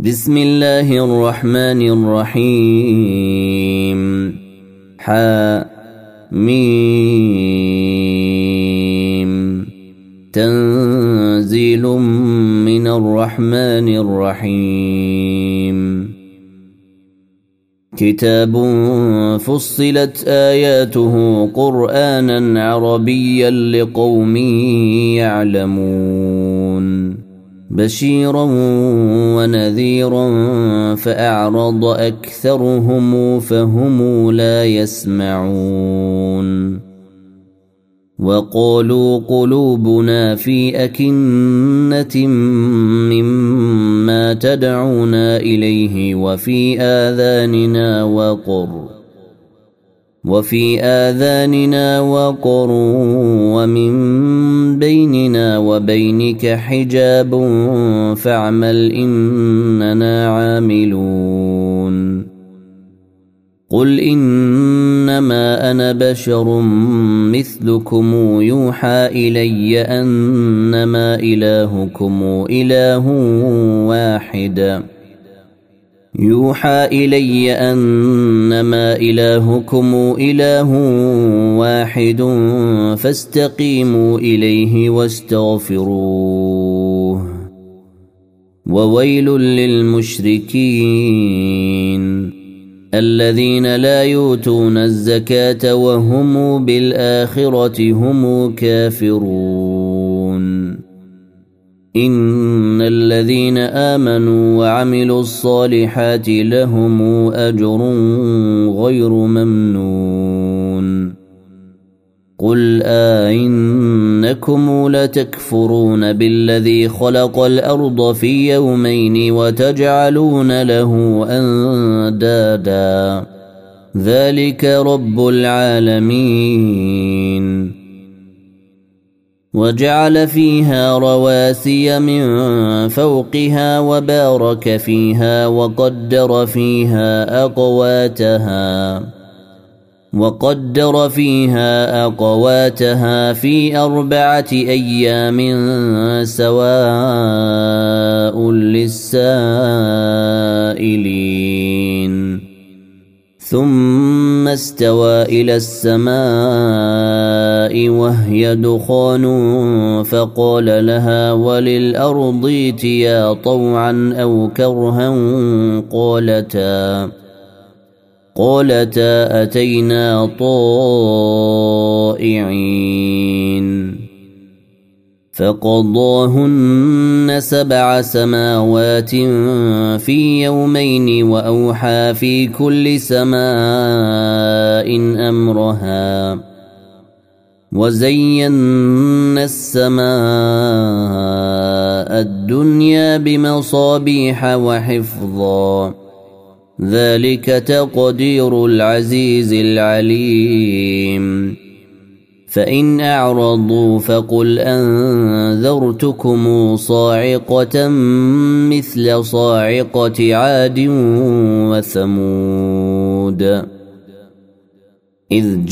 بسم الله الرحمن الرحيم. حم تنزيل من الرحمن الرحيم. كتاب فصلت آياته قرآنا عربيا لقوم يعلمون بشيرا ونذيرا فأعرض أكثرهم فهم لا يسمعون. وقالوا قلوبنا في أكنة مما تدعونا إليه وفي آذاننا وقر ومن بيننا وبينك حجاب فاعمل إننا عاملون. قل إنما أنا بشر مثلكم يوحى إلي أنما إلهكم إله واحد فاستقيموا إليه واستغفروه. وويل للمشركين الذين لا يؤتون الزكاة وهم بالآخرة هم كافرون. إن الذين آمنوا وعملوا الصالحات لهم أجر غير ممنون. قل أئنكم لتكفرون بالذي خلق الأرض في يومين وتجعلون له أندادا ذلك رب العالمين. وجعل فيها رواسي من فوقها وبارك فيها وقدر فيها أقواتها في 4 أيام سواء للسائلين. ثم استوى إلى السماء وهي دخان فقال لها وللأرض ائتيا طوعا أو كرها قالتا أتينا طائعين. فقضاهن 7 سماوات في يومين وأوحى في كل سماء أمرها وزينا السماء الدنيا بمصابيح وحفظا ذلك تقدير العزيز العليم. فإن أعرضوا فقل أنذرتكم صاعقة مثل صاعقة عاد وثمود إذ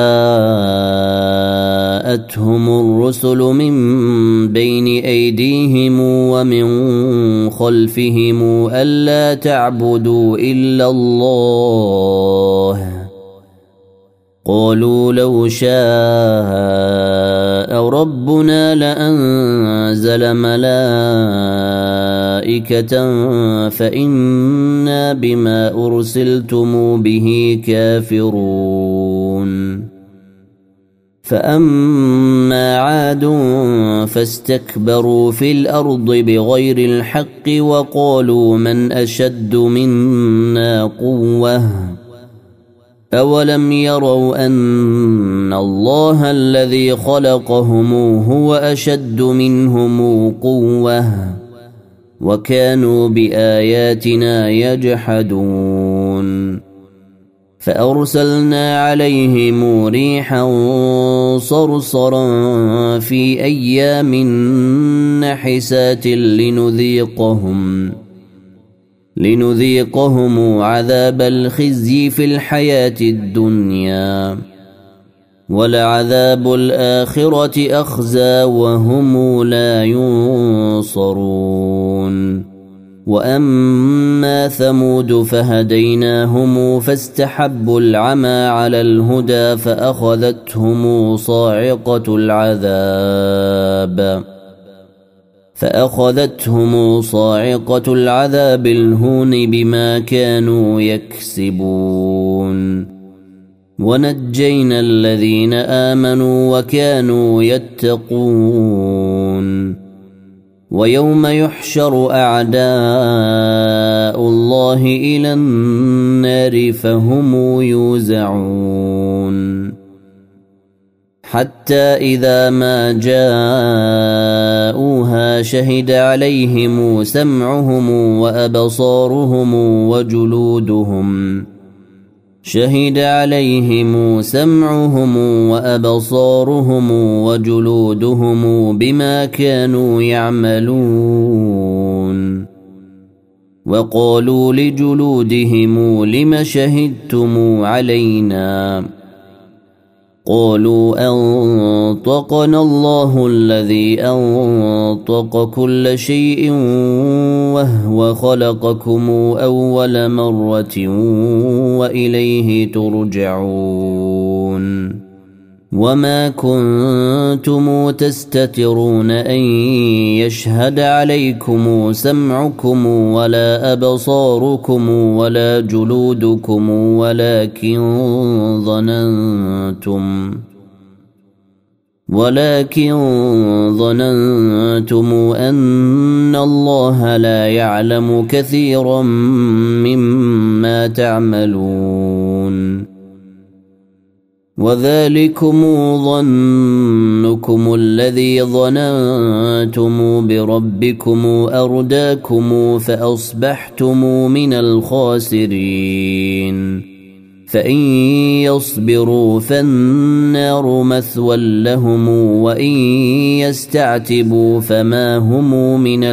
جاءتهم الرسل من بين أيديهم ومن خلفهم ألا تعبدوا إلا الله قالوا لو شاء ربنا لأنزل ملائكة فإنا بما أرسلتم به كافرون. فأما عاد فاستكبروا في الأرض بغير الحق وقالوا من أشد منا قوة أولم يروا أن الله الذي خلقهم هو أشد منهم قوة وكانوا بآياتنا يجحدون. فأرسلنا عليهم ريحا صرصرا في أيام نحسات لنذيقهم عذاب الخزي في الحياة الدنيا ولعذاب الآخرة أخزى وهم لا ينصرون. وأما ثمود فهديناهم فاستحبوا العمى على الهدى فأخذتهم صاعقة العذاب الهون بما كانوا يكسبون ونجينا الذين آمنوا وكانوا يتقون ويوم يحشر أعداء الله إلى النار فهم يوزعون حتى إذا ما جاءوها شهد عليهم سمعهم وأبصارهم وجلودهم بما كانوا يعملون وقالوا لجلودهم لم شهدتم علينا قالوا أنطقنا الله الذي أنطق كل شيء وهو خلقكم أول مرة وإليه ترجعون وما كنتم تستترون أن يشهد عليكم سمعكم ولا أبصاركم ولا جلودكم ولكن ظننتم أن الله لا يعلم كثيرا مما تعملون وذلكم ظنكم الذي ظننتم بربكم أرداكم فأصبحتم من الخاسرين فإن يصبروا فالنار مثوى لهم وإن يستعتبوا فما هم من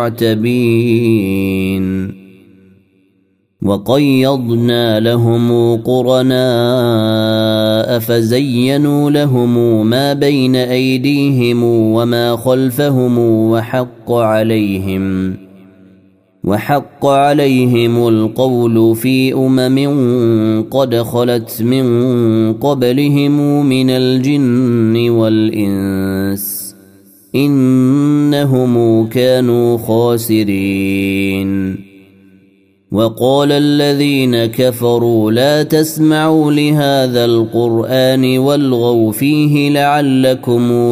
المعتبين وقيضنا لهم قرناء فزينوا لهم ما بين أيديهم وما خلفهم وحق عليهم القول في قد خلت من قبلهم من الجن والإنس إنهم كانوا خاسرين وقال الذين كفروا لا تسمعوا لهذا القرآن والغوا فيه لعلكم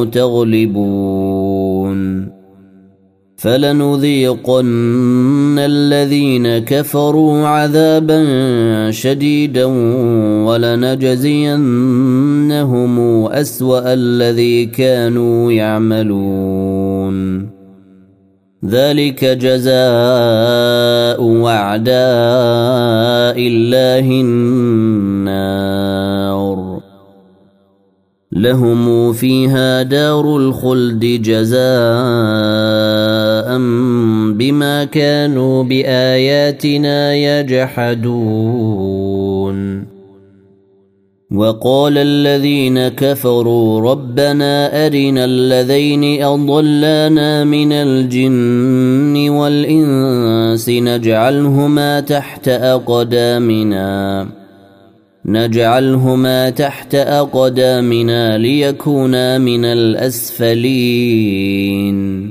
تغلبون فلنذيقن الذين كفروا عذابا شديدا ولنجزينهم أسوأ الذي كانوا يعملون ذلك جزاء أعداء الله النار لهم فيها دار الخلد جزاء بما كانوا بآياتنا يجحدون وقال الذين كفروا ربنا أرنا الذين أضلانا من الجن والإنس نجعلهما تحت أقدامنا ليكونا من الأسفلين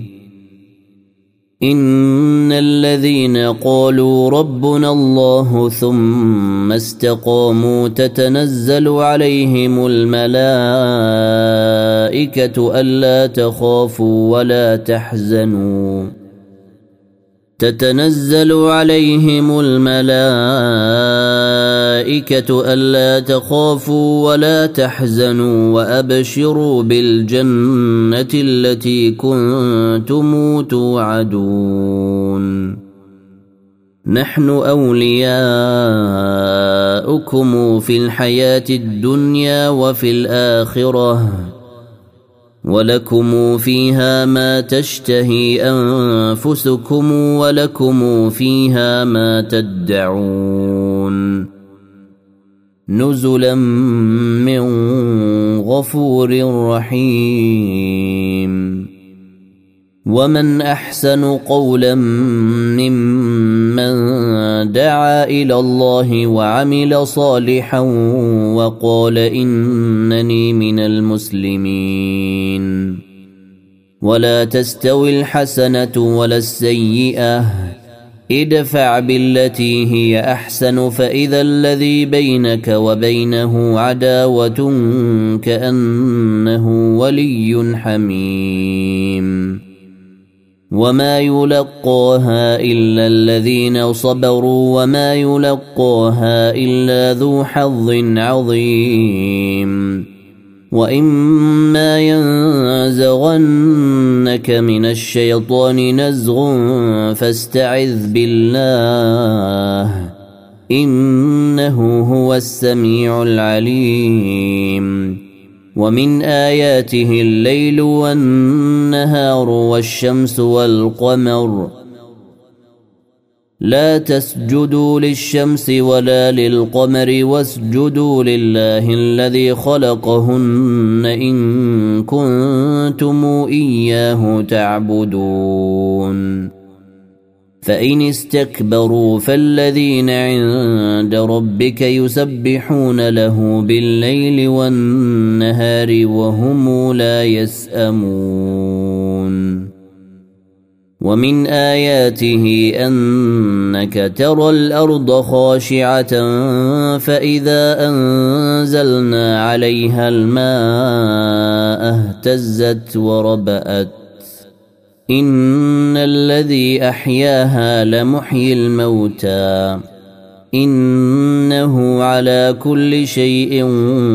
إن الذين قالوا ربنا الله ثم استقاموا تتنزل عليهم الملائكة ألا تخافوا ولا تحزنوا وأبشروا بالجنة التي كنتم توعدون نحن أولياؤكم في الحياة الدنيا وفي الآخرة ولكم فيها ما تشتهي أنفسكم ولكم فيها ما تدعون نزلا من غفور رحيم ومن أحسن قولا ممن دعا إلى الله وعمل صالحا وقال إنني من المسلمين. ولا تستوي الحسنة ولا السيئة، ادفع بالتي هي أحسن فإذا الذي بينك وبينه عداوة كأنه ولي حميم. وما يلقاها إلا الذين صبروا وما يلقاها إلا ذو حظ عظيم. وإما ينزغنك من الشيطان نزغ فاستعذ بالله إنه هو السميع العليم. ومن آياته الليل والنهار والشمس والقمر لا تسجدوا للشمس ولا للقمر واسجدوا لله الذي خلقهن إن كنتم إياه تعبدون. فإن استكبروا فالذين عند ربك يسبحون له بالليل والنهار وهم لا يسأمون. ومن آياته أنك ترى الأرض خاشعة فإذا أنزلنا عليها الماء اهتزت وربأت إن الذي أحياها لمحيي الموتى إنه على كل شيء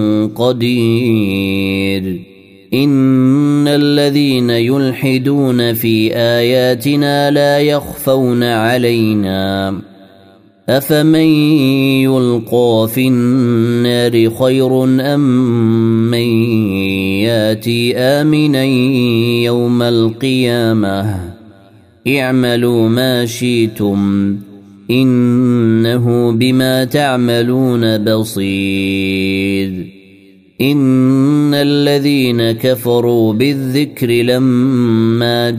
قدير. إن الذين يلحدون في آياتنا لا يخفون علينا أفمن يلقى في النار خير أم من ياتي آمنا يوم القيامة اعملوا ما شئتم إنه بما تعملون بصير. إن الذين كفروا بالذكر لما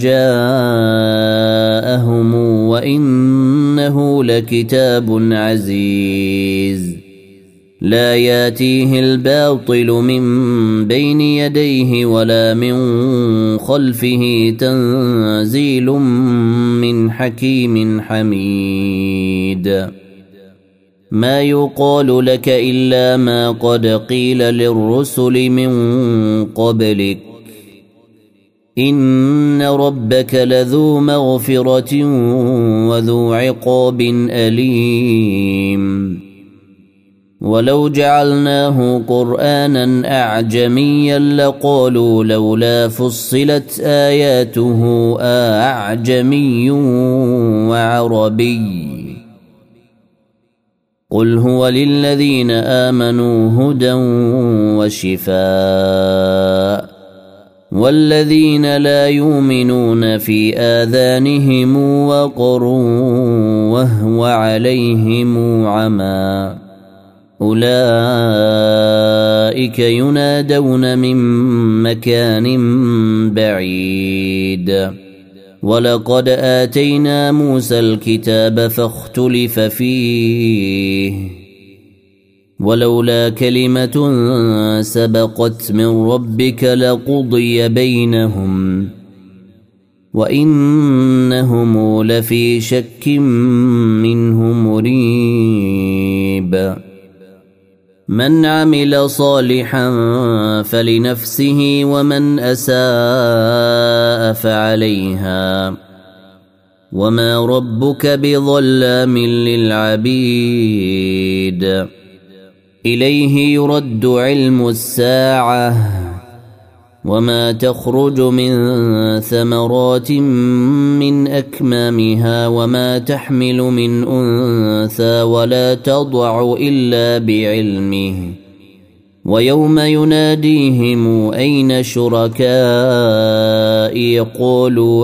جاءهم وإنه لكتاب عزيز لا ياتيه الباطل من بين يديه ولا من خلفه تنزيل من حكيم حميد. ما يقال لك إلا ما قد قيل للرسل من قبلك إن ربك لذو مغفرة وذو عقاب أليم. ولو جعلناه قرآنا أعجميا لقالوا لولا فصلت آياته أعجمي وعربي قل هو للذين آمنوا هدى وشفاء والذين لا يؤمنون في آذانهم وقر وهو عليهم عمى أولئك ينادون من مكان بعيد. ولقد آتينا موسى الكتاب فاختلف فيه ولولا كلمة سبقت من ربك لقضي بينهم وإنهم لفي شك منه مريب. من عمل صالحا فلنفسه ومن أساء فعليها وما ربك بظلام للعبيد. إليه يرد علم الساعة وما تخرج من ثمرات من أكمامها وما تحمل من أنثى ولا تضع إلا بعلمه ويوم يناديهم أين شركائي يقولوا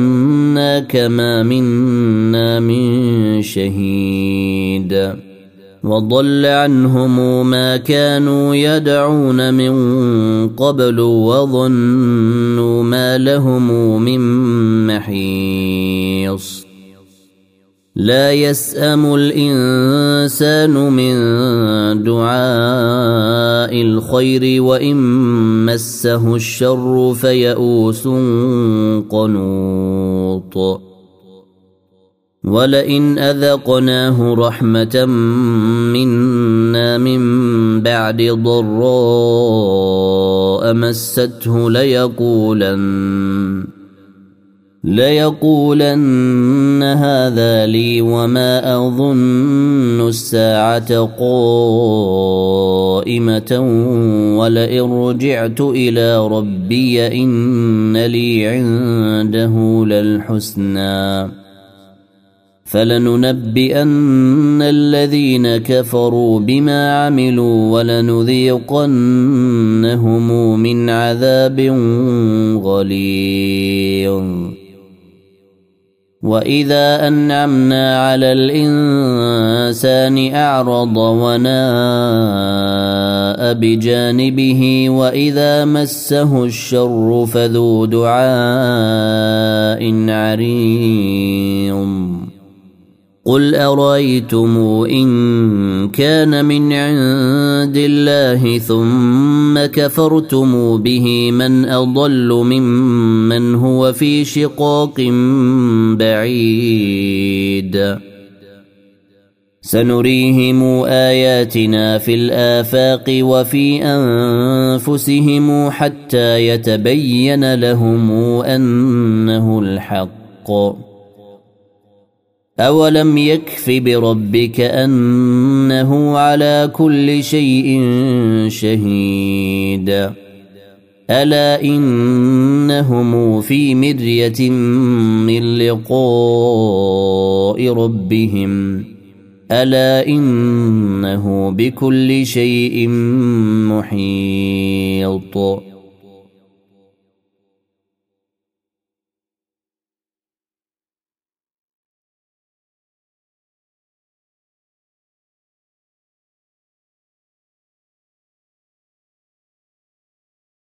آذناك ما منا من شهيد. وضل عنهم ما كانوا يدعون من قبل وظنوا ما لهم من محيص لا يسأم الإنسان من دعاء الخير وإن مسه الشر فيئوس قنوط ولئن أذقناه رحمة منا من بعد ضراء مسته ليقولن هذا لي وما أظن الساعة قائمة ولئن رجعت إلى ربي إن لي عنده للحسنى فلننبئن الذين كفروا بما عملوا ولنذيقنهم من عذاب غليظ وإذا أنعمنا على الإنسان أعرض وناء بجانبه وإذا مسه الشر فذو دعاء عريض قل أرأيتم إن كان من عند الله ثم كفرتم به من أضل ممن هو في شقاق بعيد سنريهم آياتنا في الآفاق وفي أنفسهم حتى يتبين لهم أنه الحق أولم يكف بربك أنه على كل شيء شهيد ألا إنهم في مرية من لقاء ربهم ألا إنه بكل شيء محيط